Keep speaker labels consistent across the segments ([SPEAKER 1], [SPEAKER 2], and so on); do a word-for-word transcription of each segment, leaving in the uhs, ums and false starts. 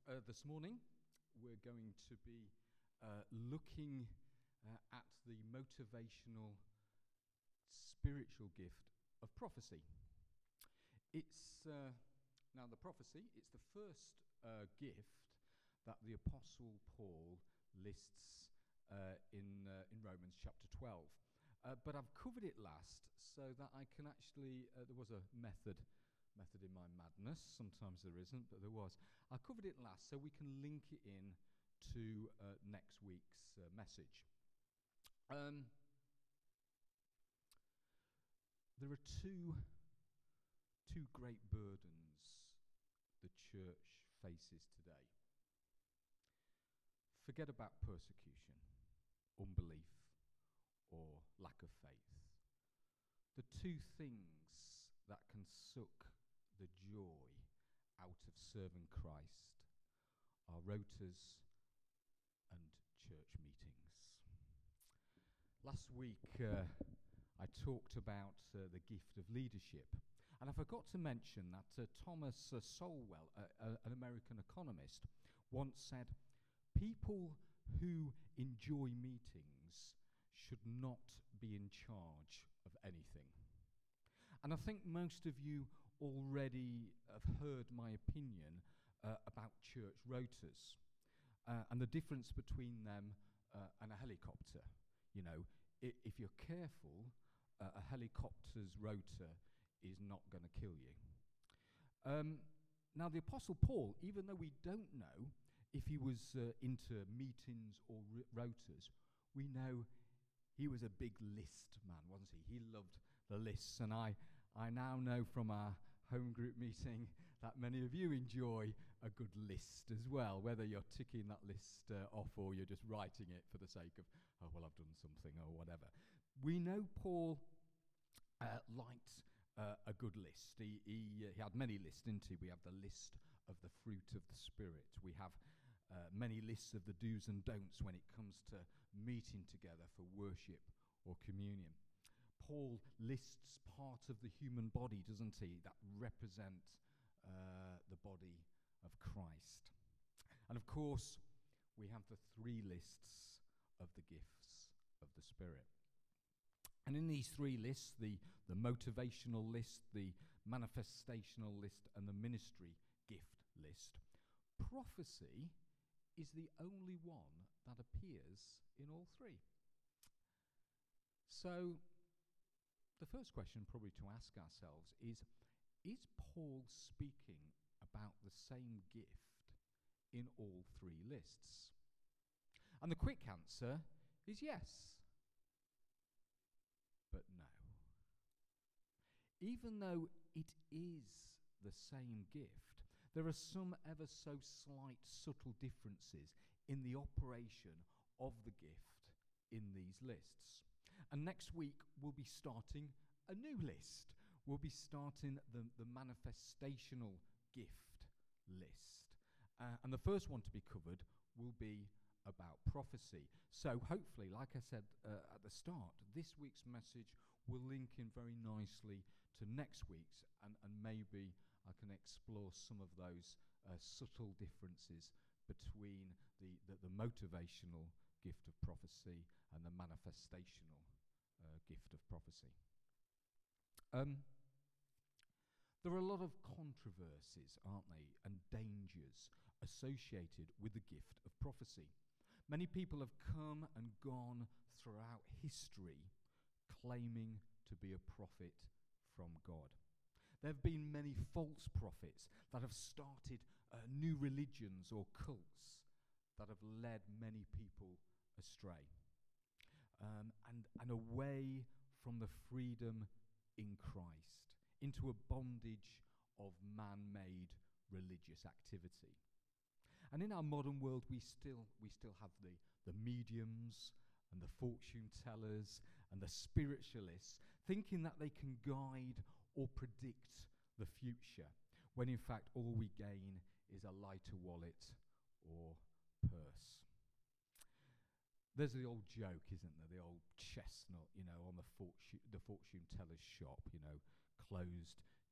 [SPEAKER 1] Uh, this morning, we're going to be uh, looking uh, at the motivational spiritual gift of prophecy. It's uh, now the prophecy, it's the first uh, gift that the Apostle Paul lists uh, in, uh, in Romans chapter twelve. Uh, but I've covered it last so that I can actually, uh, there was a method method in my madness, sometimes there isn't, but there was. I covered it last so we can link it in to uh, next week's uh, message. Um, there are two, two great burdens the church faces today. Forget about persecution, unbelief, or lack of faith. The two things that can suck the joy out of serving Christ are rotas and church meetings. Last week uh, I talked about uh, the gift of leadership, and I forgot to mention that uh, Thomas uh, Sowell, uh, uh, an American economist, once said, people who enjoy meetings should not be in charge of anything. And I think most of you already have heard my opinion uh, about church rotas uh, and the difference between them uh, and a helicopter. You know, I- if you're careful, uh, a helicopter's rota is not going to kill you. Um, now, the Apostle Paul, even though we don't know if he was uh, into meetings or r- rotas, we know he was a big list man, wasn't he? He loved the lists, and I, I now know from our home group meeting that many of you enjoy a good list as well, whether you're ticking that list uh, off or you're just writing it for the sake of, oh, well, I've done something or whatever. We know Paul uh, liked uh, a good list. He, he, uh, he had many lists, didn't he? We have the list of the fruit of the Spirit. We have uh, many lists of the do's and don'ts when it comes to meeting together for worship or communion. Paul lists part of the human body, doesn't he, that represent uh, the body of Christ. And of course, we have the three lists of the gifts of the Spirit. And in these three lists, the, the motivational list, the manifestational list, and the ministry gift list, prophecy is the only one that appears in all three. So, the first question probably to ask ourselves is, is Paul speaking about the same gift in all three lists? And the quick answer is yes, but no. Even though it is the same gift, there are some ever so slight subtle differences in the operation of the gift in these lists. And next week, we'll be starting a new list. We'll be starting the, the manifestational gift list. Uh, and the first one to be covered will be about prophecy. So hopefully, like I said uh, at the start, this week's message will link in very nicely to next week's, and, and maybe I can explore some of those uh, subtle differences between the, the, the motivational gift of prophecy and the manifestational uh, gift of prophecy. Um, there are a lot of controversies, aren't they, and dangers associated with the gift of prophecy. Many people have come and gone throughout history claiming to be a prophet from God. There have been many false prophets that have started uh, new religions or cults that have led many people astray um, and, and away from the freedom in Christ into a bondage of man-made religious activity. And in our modern world, we still we still have the, the mediums and the fortune tellers and the spiritualists thinking that they can guide or predict the future, when in fact all we gain is a lighter wallet or purse. There's the old joke, isn't there? The old chestnut, you know, on the fortune, the fortune teller's shop, you know, closed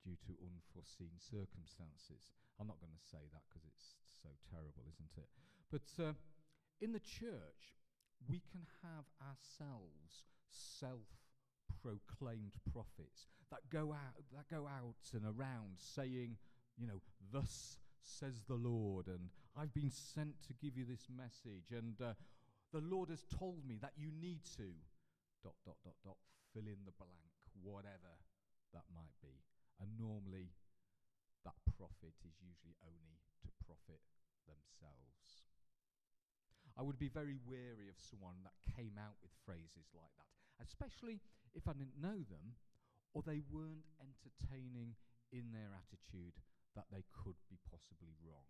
[SPEAKER 1] due to unforeseen circumstances. I'm not going to say that because it's so terrible, isn't it? But uh, in the church, we can have ourselves self-proclaimed prophets that go out, that go out and around saying, you know, thus says the Lord, and I've been sent to give you this message, and uh, the Lord has told me that you need to, dot, dot, dot, dot, fill in the blank, whatever that might be. And normally, that prophet is usually only to profit themselves. I would be very wary of someone that came out with phrases like that, especially if I didn't know them or they weren't entertaining in their attitude that they could be possibly wrong.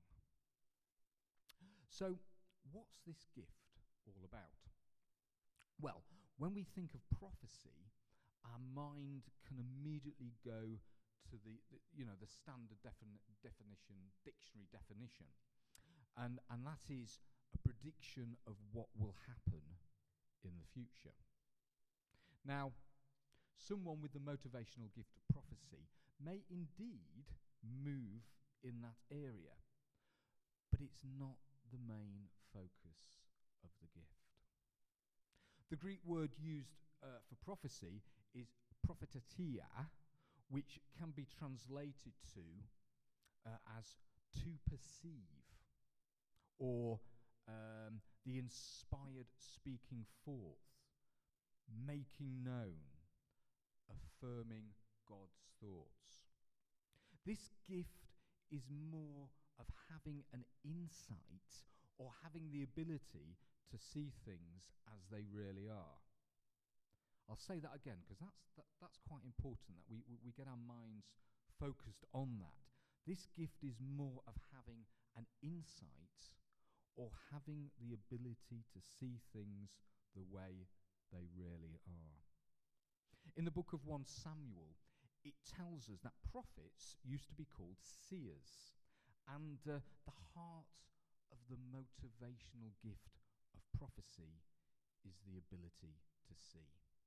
[SPEAKER 1] So, what's this gift all about? Well, when we think of prophecy, our mind can immediately go to the, the you know, the standard defini- definition, dictionary definition, and and that is a prediction of what will happen in the future. Now, someone with the motivational gift of prophecy may indeed move in that area, but it's not the main focus of the gift. The Greek word used uh, for prophecy is propheteia, which can be translated to uh, as to perceive, or um, the inspired speaking forth, making known, affirming God's thoughts. This gift is more of having an insight or having the ability to see things as they really are. I'll say that again because that's that, that's quite important, that we, we, we get our minds focused on that. This gift is more of having an insight or having the ability to see things the way they really are. In the book of First Samuel, it tells us that prophets used to be called seers, and uh, the heart of the motivational gift of prophecy is the ability to see.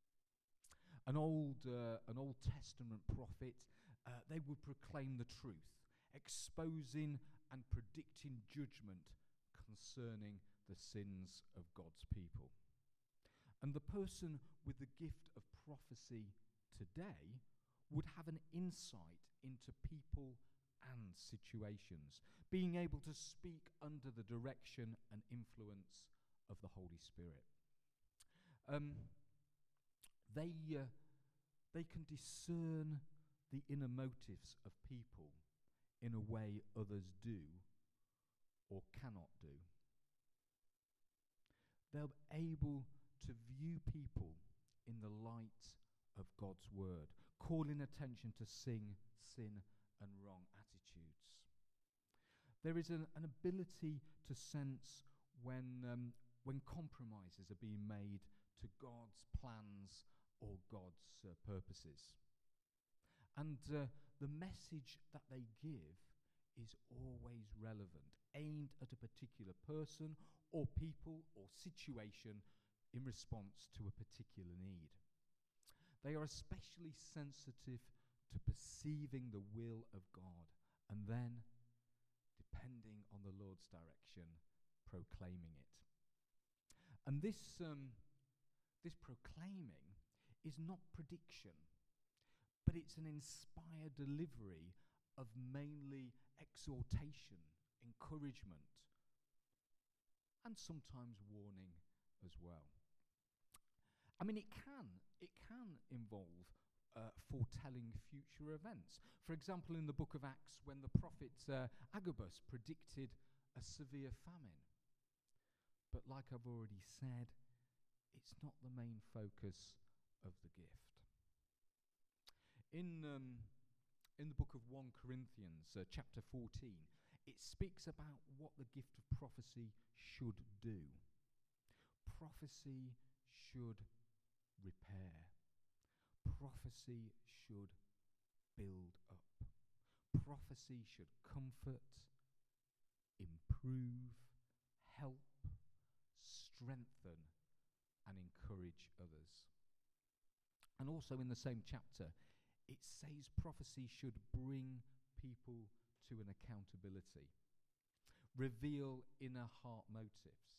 [SPEAKER 1] An old, uh, an Old Testament prophet, uh, they would proclaim the truth, exposing and predicting judgment concerning the sins of God's people. And the person with the gift of prophecy today would have an insight into people and situations, being able to speak under the direction and influence of the Holy Spirit. Um, they, uh, they can discern the inner motives of people in a way others do or cannot do. They're able to view people in the light of God's word, calling attention to sin, sin and wrong attitudes. There is an, an ability to sense when, um, when compromises are being made to God's plans or God's uh, purposes. And uh, the message that they give is always relevant, aimed at a particular person or people or situation in response to a particular need. They are especially sensitive to perceiving the will of God and then, depending on the Lord's direction, proclaiming it. And this, um, this proclaiming is not prediction, but it's an inspired delivery of mainly exhortation, encouragement, and sometimes warning as well. I mean, it can, it can involve uh, foretelling future events. For example, in the book of Acts, when the prophet uh, Agabus predicted a severe famine. But like I've already said, it's not the main focus of the gift. In, um, in the book of First Corinthians, uh, chapter fourteen, it speaks about what the gift of prophecy should do. Prophecy should repair. Prophecy should build up. Prophecy should comfort, improve, help, strengthen, and encourage others. And also in the same chapter, it says prophecy should bring people to an accountability, reveal inner heart motives,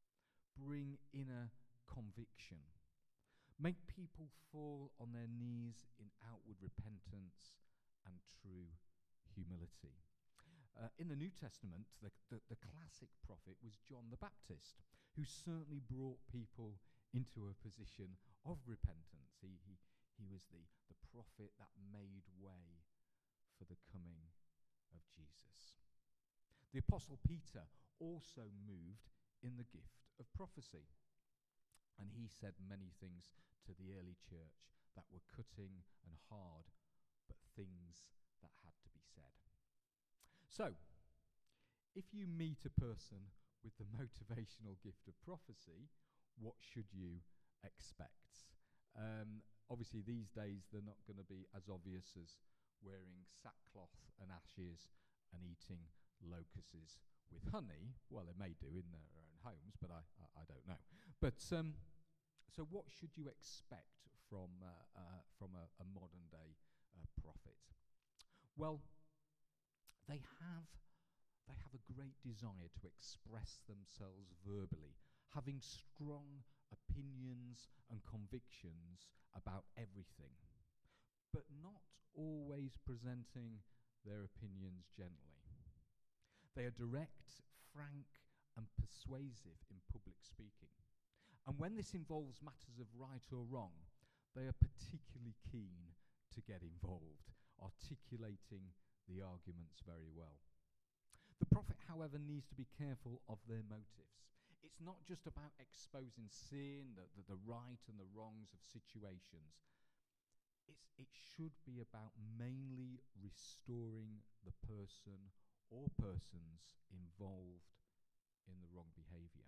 [SPEAKER 1] bring inner conviction, make people fall on their knees in outward repentance and true humility. Uh, in the New Testament, the, the, the classic prophet was John the Baptist, who certainly brought people into a position of repentance. He, he, he was the, the prophet that made way for the coming of Jesus. The Apostle Peter also moved in the gift of prophecy, and he said many things to the early church that were cutting and hard, but things that had to be said. So, if you meet a person with the motivational gift of prophecy, what should you expect? Um, obviously, these days, they're not going to be as obvious as wearing sackcloth and ashes and eating locusts with honey. Well, they may do in their own homes, but I, I, I don't know. But um, so what should you expect from, uh, uh, from a, a modern-day uh, prophet? Well, they have, they have a great desire to express themselves verbally, having strong opinions and convictions about everything, but not always presenting their opinions gently. They are direct, frank, and persuasive in public speaking. And when this involves matters of right or wrong, they are particularly keen to get involved, articulating the arguments very well. The prophet, however, needs to be careful of their motives. It's not just about exposing sin, the, the, the right and the wrongs of situations. It's, it should be about mainly restoring the person or persons involved in the wrong behavior.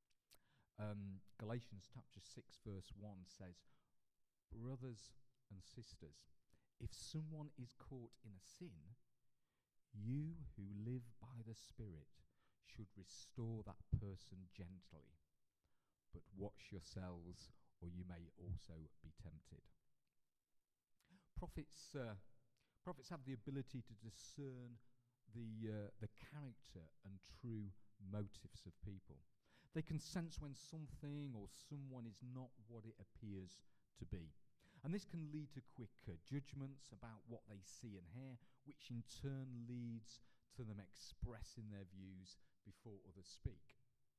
[SPEAKER 1] Um, Galatians chapter six verse one says, "Brothers and sisters, if someone is caught in a sin, you who live by the Spirit should restore that person gently. But watch yourselves, or you may also be tempted." Prophets, uh, prophets have the ability to discern the, uh, the character and true motives of people. They can sense when something or someone is not what it appears to be. And this can lead to quick uh, judgments about what they see and hear, which in turn leads to them expressing their views before others speak.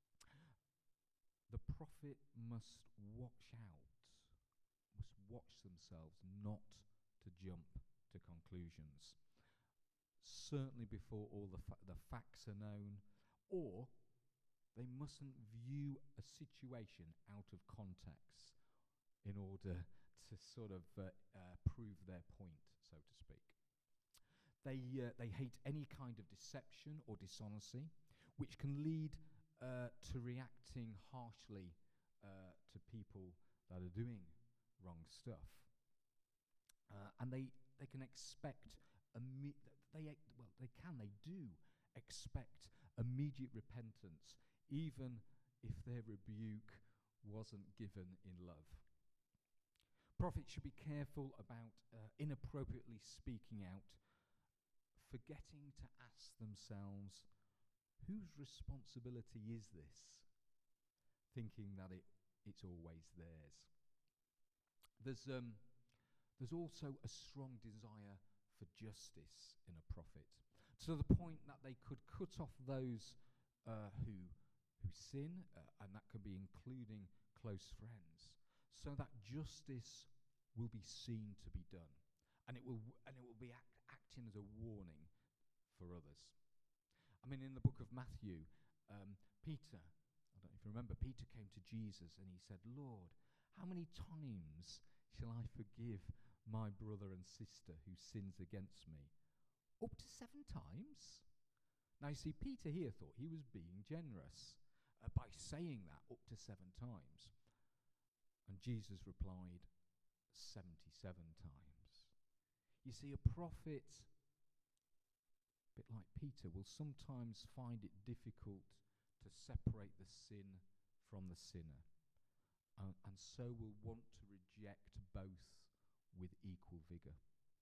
[SPEAKER 1] The prophet must watch out, must watch themselves not to jump to conclusions, certainly before all the, fa- the facts are known, or they mustn't view a situation out of context in order to sort of uh, uh, prove their point, so to speak. They, uh, they hate any kind of deception or dishonesty, which can lead uh, to reacting harshly uh, to people that are doing wrong stuff. Uh, and they, they can expect, imme- they, well, they can, they do expect immediate repentance, even if their rebuke wasn't given in love. Prophets should be careful about uh, inappropriately speaking out, forgetting to ask themselves, whose responsibility is this? Thinking that it, it's always theirs. There's, um, there's also a strong desire for justice in a prophet, to the point that they could cut off those uh, who, who sin, uh, and that could be including close friends, so that justice will be seen to be done, and it will and it will be act, acting as a warning for others. I mean, in the book of Matthew, um, Peter, I don't know if you remember, Peter came to Jesus and he said, "Lord, how many times shall I forgive my brother and sister who sins against me? Up to seven times?" Now, you see, Peter here thought he was being generous uh, by saying that, up to seven times. And Jesus replied, seventy-seven times. You see, a prophet, a bit like Peter, will sometimes find it difficult to separate the sin from the sinner, uh, and so will want to reject both with equal vigor.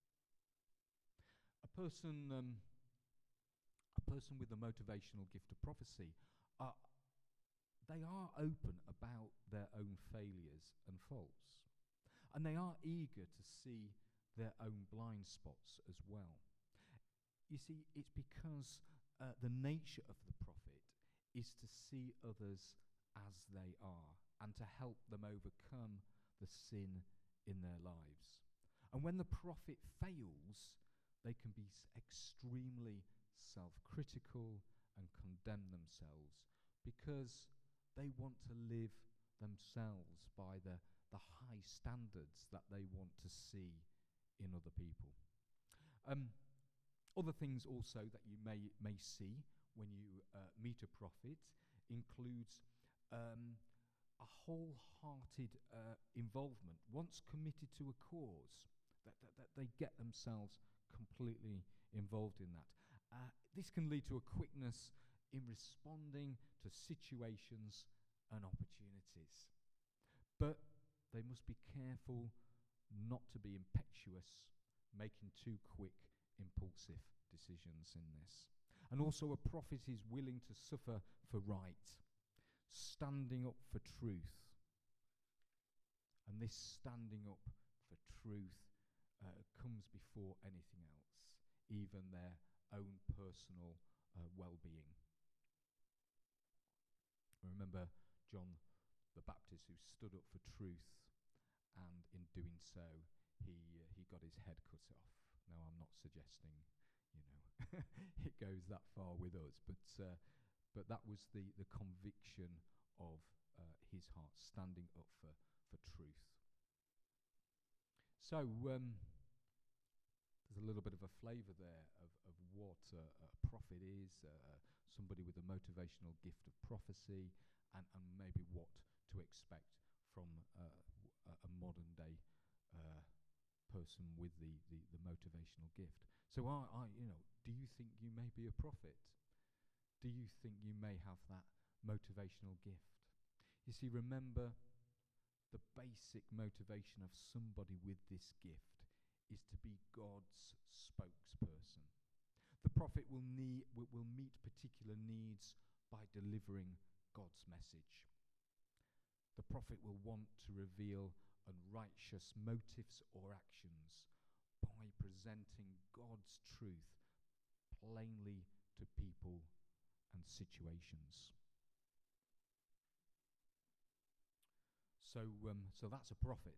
[SPEAKER 1] person, um, a person with the motivational gift of prophecy, uh, they are open about their own failures and faults. And they are eager to see their own blind spots as well. You see, it's because uh, the nature of the prophet is to see others as they are and to help them overcome the sin in their lives. And when the prophet fails, they can be extremely self-critical and condemn themselves because they want to live themselves by the, the high standards that they want to see in other people. Um, other things also that you may may see when you uh, meet a prophet includes um, a wholehearted uh, involvement. Once committed to a cause, that, that, that they get themselves completely involved in that. Uh, this can lead to a quickness in responding to situations and opportunities. But they must be careful not to be impetuous, making too quick, impulsive decisions in this. And also a prophet is willing to suffer for right, standing up for truth. And this standing up for truth uh, comes before anything else, even their own personal uh, well-being. I remember John the Baptist, who stood up for truth, and in doing so, he uh, he got his head cut off. Now, I'm not suggesting, you know, it goes that far with us, but uh, but that was the, the conviction of uh, his heart, standing up for, for truth. So, um, there's a little bit of a flavour there of, of what uh, a prophet is, uh, somebody with a motivational gift of prophecy, and, and maybe what to expect from uh, w- a modern day uh, person with the, the, the motivational gift. So, I, I, you know, do you think you may be a prophet? Do you think you may have that motivational gift? You see, remember, the basic motivation of somebody with this gift is to be God's spokesperson. The prophet will need will, will meet particular needs by delivering God's message. The prophet will want to reveal unrighteous motives or actions by presenting God's truth plainly to people and situations. So, um, so that's a prophet.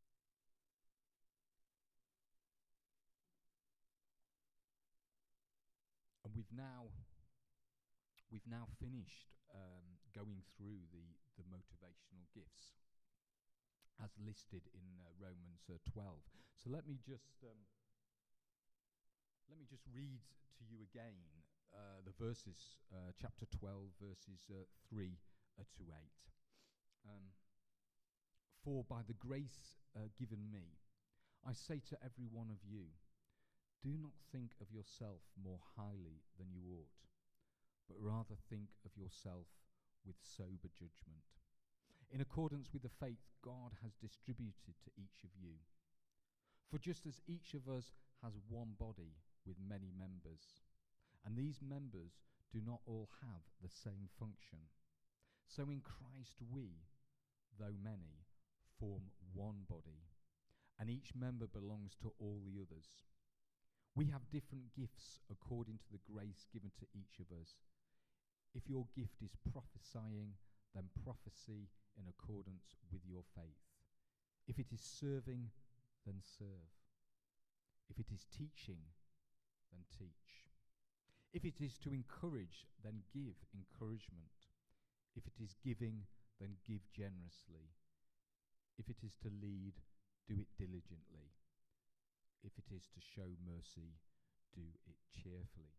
[SPEAKER 1] And we've now we've now finished um, going through the, the motivational gifts as listed in uh, Romans uh, twelve. So let me just um, let me just read to you again uh, the verses, uh, chapter twelve, verses uh, three uh, to eight. Um, For by the grace uh, given me, I say to every one of you, do not think of yourself more highly than you ought, but rather think of yourself with sober judgment, in accordance with the faith God has distributed to each of you. For just as each of us has one body with many members, and these members do not all have the same function, so in Christ we, though many, form one body, and each member belongs to all the others. We have different gifts according to the grace given to each of us. If your gift is prophesying, then prophesy in accordance with your faith. If it is serving, then serve. If it is teaching, then teach. If it is to encourage, then give encouragement. If it is giving, then give generously. If it is to lead, do it diligently. If it is to show mercy, do it cheerfully.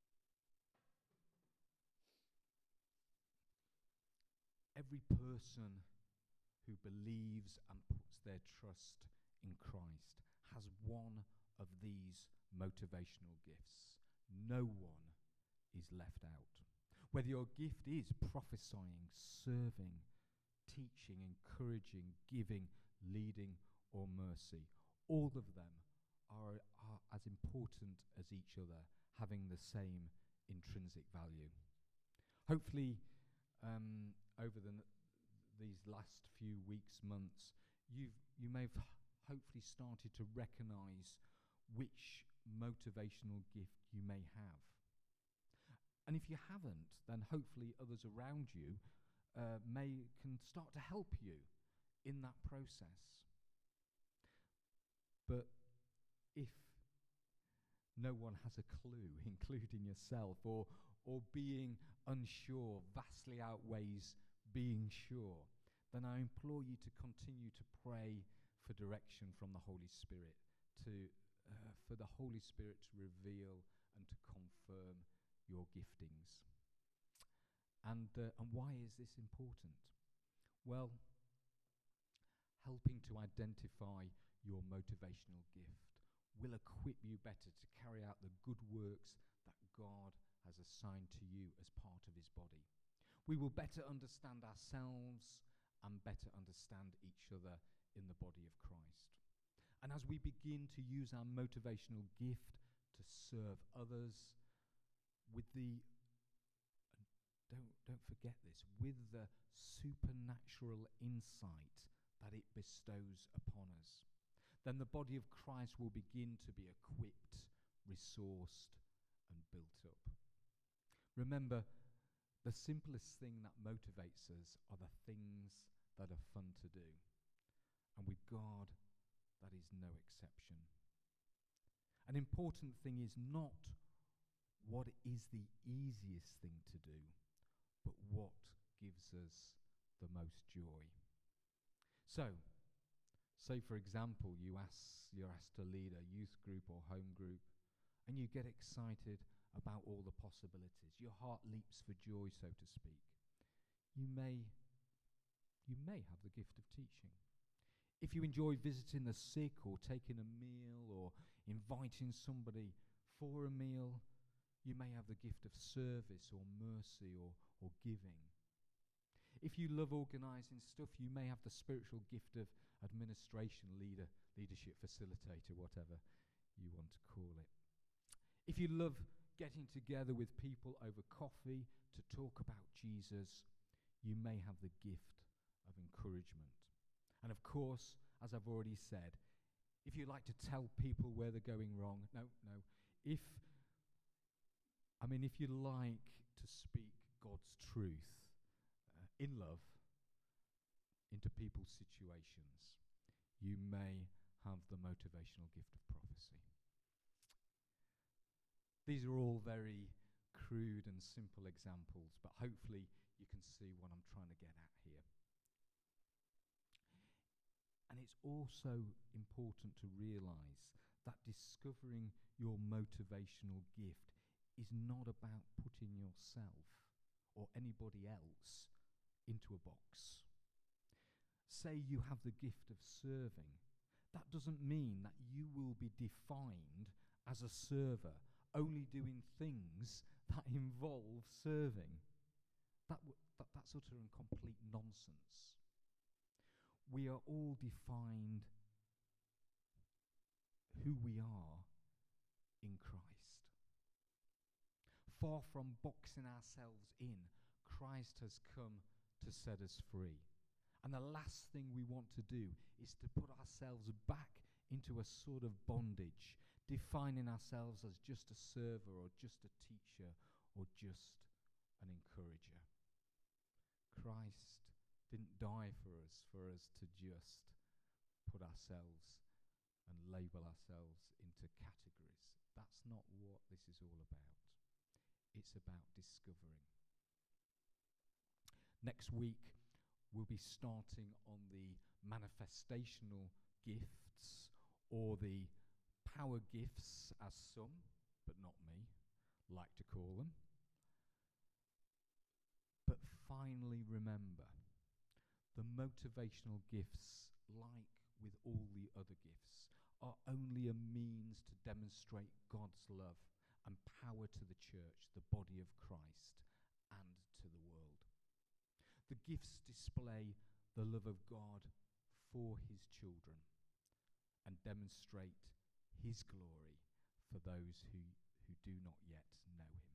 [SPEAKER 1] Every person who believes and puts their trust in Christ has one of these motivational gifts. No one is left out. Whether your gift is prophesying, serving, teaching, encouraging, giving, leading, or mercy, all of them are, are as important as each other, having the same intrinsic value. Hopefully, um, over the, these last few weeks, months, you've, you may have hopefully started to recognize which motivational gift you may have. And if you haven't, then hopefully others around you uh, may can start to help you in that process. But if no one has a clue, including yourself, or or being unsure vastly outweighs being sure, then I implore you to continue to pray for direction from the Holy Spirit, to uh, for the Holy Spirit to reveal and to confirm your giftings. And uh, and why is this important? Well, helping to identify your motivational gift will equip you better to carry out the good works that God has assigned to you as part of his body. We will better understand ourselves and better understand each other in the body of Christ. And as we begin to use our motivational gift to serve others with the, don't, don't forget this, with the supernatural insight that it bestows upon us, then the body of Christ will begin to be equipped, resourced, and built up. Remember, the simplest thing that motivates us are the things that are fun to do. And with God, that is no exception. An important thing is not what is the easiest thing to do, but what gives us the most joy. So, say for example, you ask, you're asked to lead a youth group or home group, and you get excited about all the possibilities. Your heart leaps for joy, so to speak. You may, you may have the gift of teaching. If you enjoy visiting the sick or taking a meal or inviting somebody for a meal, you may have the gift of service or mercy or, or giving. If you love organising stuff, you may have the spiritual gift of administration, leader, leadership, facilitator, whatever you want to call it. If you love getting together with people over coffee to talk about Jesus, you may have the gift of encouragement. And of course, as I've already said, if you like to tell people where they're going wrong, no, no. If, I mean, if you like to speak God's truth uh, in love into people's situations, you may have the motivational gift of prophecy. These are all very crude and simple examples, but hopefully you can see what I'm trying to get at here. And it's also important to realize that discovering your motivational gift is not about putting yourself or anybody else into a box. Say you have the gift of serving. That doesn't mean that you will be defined as a server, only doing things that involve serving. That, w- that That's utter and complete nonsense. We are all defined who we are in Christ. Far from boxing ourselves in, Christ has come to set us free. And the last thing we want to do is to put ourselves back into a sort of bondage, defining ourselves as just a server or just a teacher or just an encourager. Christ didn't die for us, for us to just put ourselves and label ourselves into categories. That's not what this is all about. It's about discovering. Next week, we'll be starting on the manifestational gifts, or the power gifts, as some, but not me, like to call them. But finally, remember, the motivational gifts, like with all the other gifts, are only a means to demonstrate God's love and power to the church, the body of Christ, and to the world. The gifts display the love of God for his children and demonstrate his glory for those who, who do not yet know him.